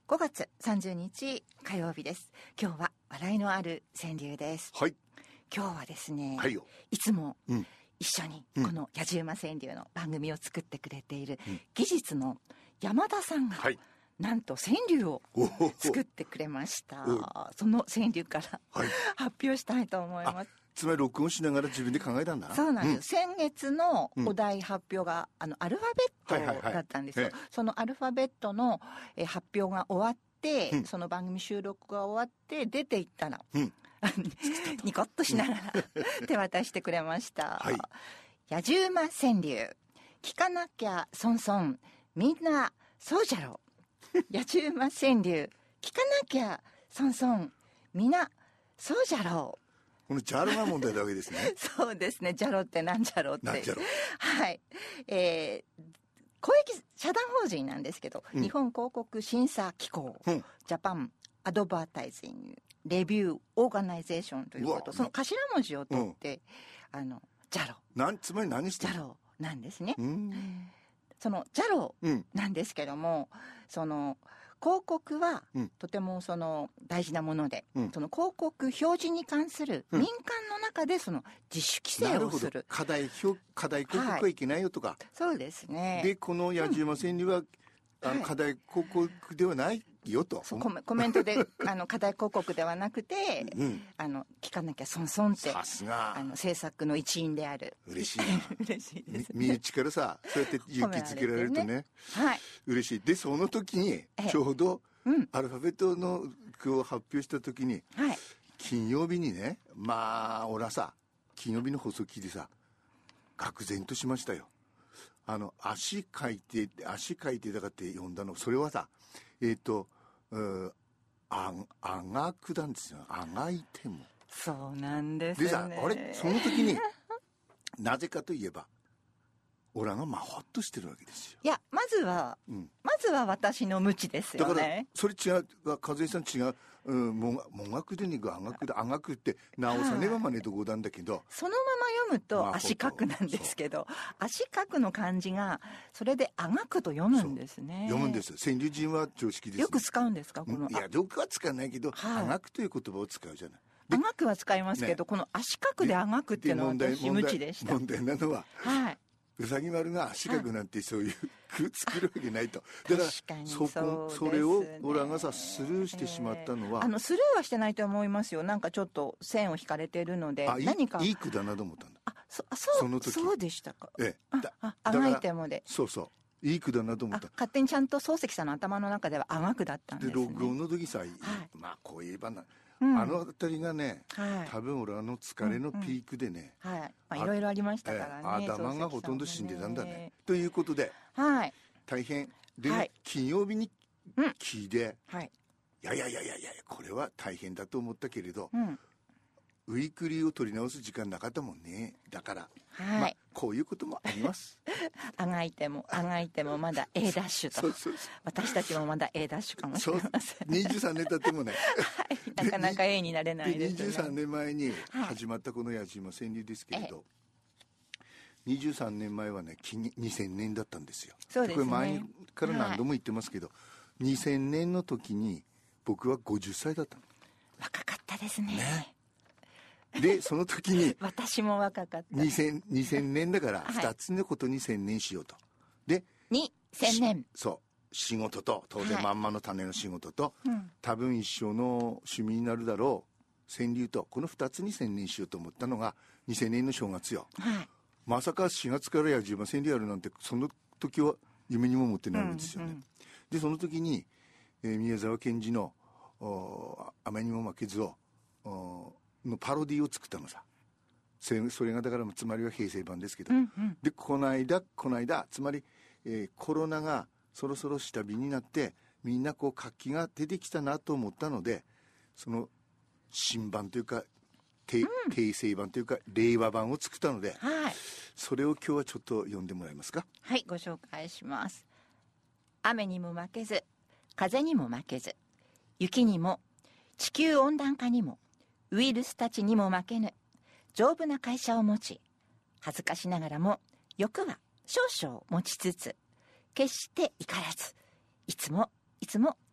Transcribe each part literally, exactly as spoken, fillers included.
ごがつさんじゅうにち火曜日です。今日は笑いのある川柳です。 はい。 今日はですね、 はいよ。 いつもうん一緒にこのやじ馬川柳の番組を作ってくれている技術の山田さんが、 はい。 なんと川柳をおお作ってくれましたお。 その川柳から、 はい発表したいと思いまあす。 つまり録音しながら自分で考えたんだな。 そうなんです、先月のお題発表が、あのアルファベットだったんですよ、 はいはいはいそのアルファベットのえ発表が終わって、 うんその番組収録が終わって出て行ったら、 うんニコッとしながら手渡してくれました。 はい。 やじ馬川柳、聞かなきゃ損損、みんなそうじゃろやじ馬川柳、聞かなきゃ損損、みんなそうじゃろう。 このジャロが問題なわけですね。 そうですね。ジャロってなんじゃろって。 なんじゃろ。 はい。えー、公益社団法人なんですけど、 うん日本広告審査機構、 うんジャパンアドバタイジングレビューオーガナイゼーションというこうわと、その頭文字を取って、あのジャロ、 なんつまり何してるジャロなんですね。 うーん。 そのジャロうん。 なんですけども、その広告はうんとてもその大事なもので、 うんその広告表示に関するうん民間の中でその自主規なるほど制をする。。 課題表課題広告はいけないよとか。 そうですね。 でこのやじ馬川柳は、あはいの課題広告ではないよと。 そうコメコメントであの課題広告ではなくて、 うん。 あの聞かなきゃ損損ってさすがあの制作の一員である。 嬉しいな。 嬉しいですみ身内からさそうやって勇気づけられるとねはい。 嬉しい。でその時にええちょうどうんアルファベットの句を発表した時にはい。 金曜日にね、まあ俺はさ金曜日の放送聞いてさ愕然としましたよ。あの足書いて足書いてだかって読んだの、それはさえっ、とうああがくなんですよ。あがいてもそうなんですね。 でさあれその時になぜかといえばオラがまほっとしてるわけですよ。 いやまずは、 うんまずは私の無知ですだからよね。 それ違う和江さん違う、うん、もがもがくでにぐあがくであがくって直さねばまねとごなんだけど、 そのまま読むまあと足書くなんですけど、足書くの漢字がそれであがくと読むんですね。 読むんですよ。川柳人は常識です、ね、 よく使うんですかこのいやよくは使わないけど、 はいあがくという言葉を使うじゃない。 あがくは使いますけど、 ねこの足書くであがくっていうのはで私無知でした。 問題なのははいうさぎ丸が足書くなんてそういう句作るわけないと。だから確かにそそうですね。 こそれをオラがさスルーしてしまったのは、 あのスルーはしてないと思いますよ。なんかちょっと線を引かれているので、 あいい何かいい句だなと思ったんだ。 あそあそうその時そうでしたか。 ええだああだからがいてもで、 そうそういい句だなと思あった。 勝手にちゃんと漱石さんの頭の中ではあがくだったんでですね。 録音の時さ、 いまあこう言えばな、 うんあの辺りがね、 はい多分俺あの疲れのピークでね、 はい、まあ、 あいろいろありましたからね。 ええ頭がほとんど死んでたんだね。 漱石さもということではい大変で、 はい金曜日にうん聞いて、 はい。 いやいやいやいやいやこれは大変だと思ったけれど、 うんウィークリーを取り直す時間なかったもんね。だから、 はい。 まあこういうこともありますあがいてもあがいてもまだ A ダッシュと。 そうそう私たちもまだ A ダッシュかもしそうれません。 にじゅうさんねん経ってもねはい、なかなか A になれないでですね。 にじゅうさんねんまえに始まったこの矢島川柳ですけれど、にじゅうさんねんまえはねにせんねんだったんですよ。 そうですね。 これ前から何度も言ってますけど、はい、にせんねんの時に僕はごじゅっさいだったの。 若かったですね。 ねでその時に私も若かった。 にせんねんだからふたつのことに専念しようと。でにせんねんそう仕事と当然まんまの種の仕事と、 はい、うん、 多分一生の趣味になるだろう川柳と、このふたつに専念しようと思ったのがにせんねんの正月よ。 はい、 まさかしがつからやじ馬川柳やるなんてその時は夢にも思ってないわけですよね。うんうん、でその時に、えー、宮沢賢治の「雨にも負けずを」のパロディを作ったのさ。それ、それがだからつまりは平成版ですけど、 うんうん、 でこの間この間つまり、えー、コロナがそろそろ下火になってみんなこう活気が出てきたなと思ったので、その新版というか訂正版というか令和版を作ったので、 はい、 それを今日はちょっと読んでもらえますか。 はい、ご紹介します。雨にも負けず風にも負けず雪にも地球温暖化にもウイルスたちにも負けぬ丈夫な会社を持ち、恥ずかしながらも欲は少々持ちつつ決して怒らず、いつもいつも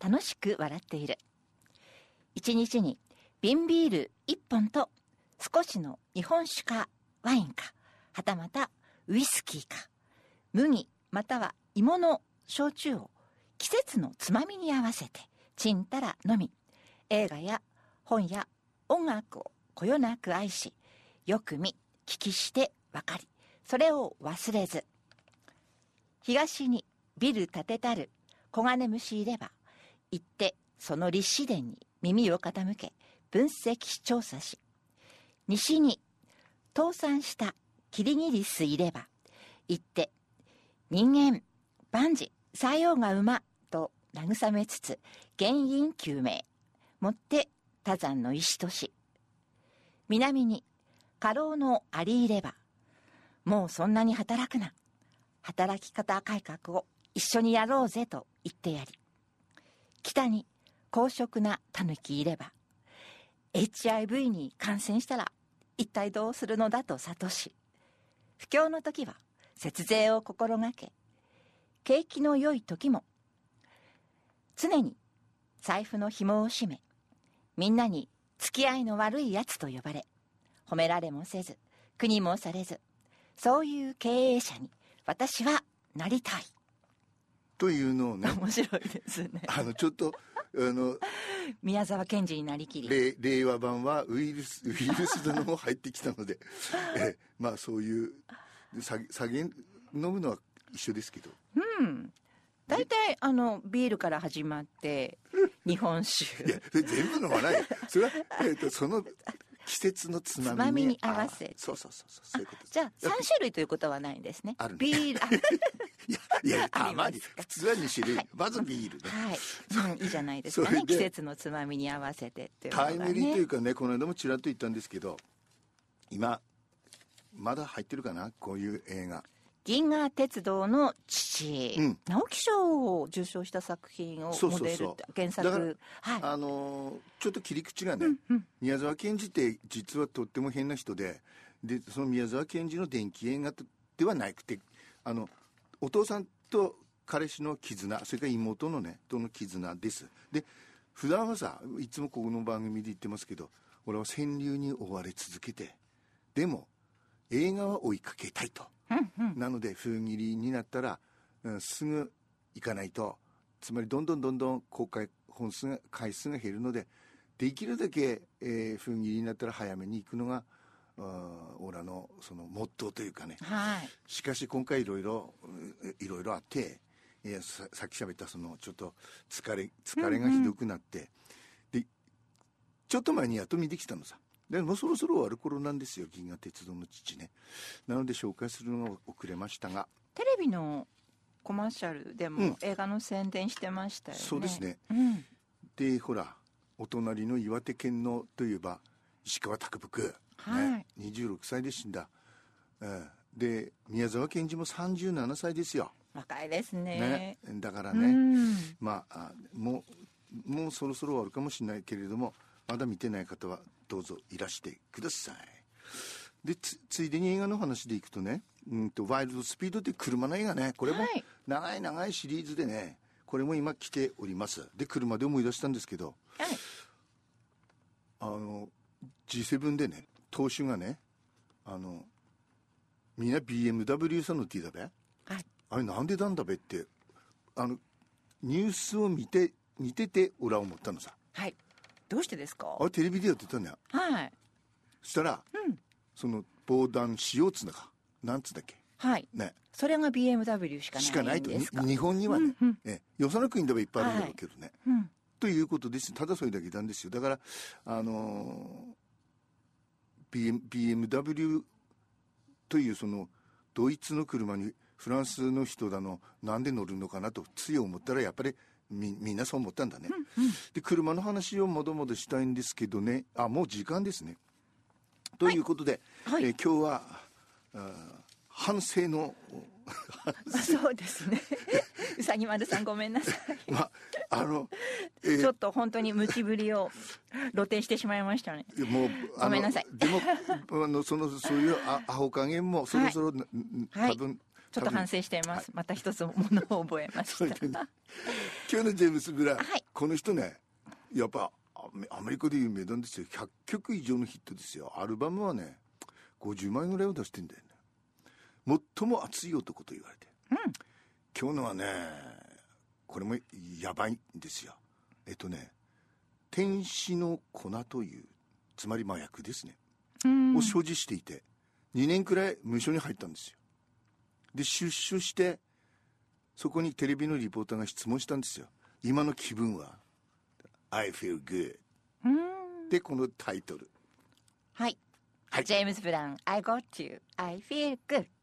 楽しく笑っている。一日に瓶ビールいっぽんと少しの日本酒かワインか、はたまたウイスキーか、麦または芋の焼酎を季節のつまみに合わせてちんたら飲み、映画や本や音楽をこよなく愛し、よく見聞きして分かり、それを忘れず、東にビル建てたる黄金虫いれば、行ってその立志伝に耳を傾け分析調査し、西に倒産したキリギリスいれば、行って人間万事作用が馬と慰めつつ原因究明もって多山の石とし、南に家老のアリいれば、もうそんなに働くな、働き方改革を一緒にやろうぜと言ってやり、北に公職なタヌキいれば、 エイチアイブイ に感染したら一体どうするのだと諭し、不況の時は節税を心がけ、景気の良い時も常に財布の紐を締め、みんなに付き合いの悪いやつと呼ばれ、褒められもせず国もされず、そういう経営者に私はなりたいというのをね、 面白いですね。 あのちょっとあの宮沢賢治になりきり、 令令和版はウイルスウイルスのも入ってきたのでえまあそういう酒飲むのは一緒ですけど、 うん大体あのビールから始まって日本酒いやそれ全部飲まないそれは、えー、とその季節のつまみに、 つまみに合わせて、 そうそうそうそうそういうことです。 じゃあさん種類ということはないんですね。 あるねビールあいやいやあたまにりますか普通はに種類、 はいまずビールね、 はい、うん、いいじゃないですかね。 それで季節のつまみに合わせてっていうのがね。 タイムリーというかね、この間もちらっと言ったんですけど、今まだ入ってるかな、こういう映画、 銀河鉄道の父、 うん直木賞を受賞した作品をそうそうそうモデルって原だから作、はい、 あのーちょっと切り口がね、 うんうん宮沢賢治って実はとっても変な人で、でその宮沢賢治の電気映画ではなくて、あのお父さんと彼氏の絆、それから妹のねとの絆です。で普段はさ、いつもこの番組で言ってますけど、俺は川柳に追われ続けて、でも映画は追いかけたいと、 うんうん、 なので封切りになったら、うん、すぐ行かないと、つまりどんどんどんどん公開本数が回数が減るので、できるだけ、えー、封切りになったら早めに行くのがオラのそのモットーというかね、 はい、 しかし今回いろいろいろいろあって、えー、さ, さっき喋ったそのちょっと疲れ疲れがひどくなって、うんうん、でちょっと前にやっと見てきたのさ。でもうそろそろ終わる頃なんですよ、銀河鉄道の父ね。なので紹介するのが遅れましたが、 テレビのコマーシャルでも映画の宣伝してましたよね、 うん、そうですね、 うん、 でほらお隣の岩手県のといえば石川啄木、 はいね、にじゅうろくさいで死んだ、えー、で宮沢賢治もさんじゅうななさいですよ。 若いですね。 ね、だからね、うん、まあもうもうそろそろ終わるかもしれないけれども、まだ見てない方はどうぞいらしてください。で つ, ついでに映画の話でいくとね、うんとワイルドスピードって車の映画ね、これも長い長いシリーズでね、これも今来ております。で車で思い出したんですけど、 はい、 あの ジーセブン でね、党首がね、あのみんな ビーエムダブリュー さんの T だべ、はい、あれなんでなんだべって、あのニュースを見て見てて俺は思ったのさ。 はい、どうしてですか。 あれテレビでやってたんだよ。 はい、 そしたら、うん、その防弾仕様つなかなんつうんだっけ、 はいね、 それが ビーエムダブリュー しかないんですか。 しかないと、日本にはね、うんうん、えよその国ではいっぱいあるんだろうけどね、 はい、うん、 ということです。ただそれだけなんですよ。だからあのー、ビーエムダブリュー というそのドイツの車にフランスの人だのなんで乗るのかなとつい思ったら、やっぱり み, みんなそう思ったんだね、うんうん、で車の話をもどもどしたいんですけどね、あもう時間ですね。ということで、はいはい、えー、今日は反省のそうですねうさぎ丸さんごめんなさい、まあのえー、ちょっと本当にムチぶりを露呈してしまいましたね。もうごめんなさい。 でもあのそのそういうアホ加減もそろそろ、はい、多分ちょっと反省しています、はい、また一つものを覚えました、ね、 今日のジェームス・ブラウン、 はい、 この人ねやっぱアメリカで有名なんですよ。ひゃっきょく以上のヒットですよ。アルバムはねごじゅうまいぐらいを出してんだよね。最も熱い男と言われて、 うん、 今日のはねこれもやばいんですよ。えっとね天使の粉というつまり麻薬ですね、うん、を所持していてにねんくらい無所に入ったんですよ。で出所してそこにテレビのリポーターが質問したんですよ。今の気分は I feel good、うん、でこのタイトル、 はい、はい、ジェームズ・ブラウン I got you I feel good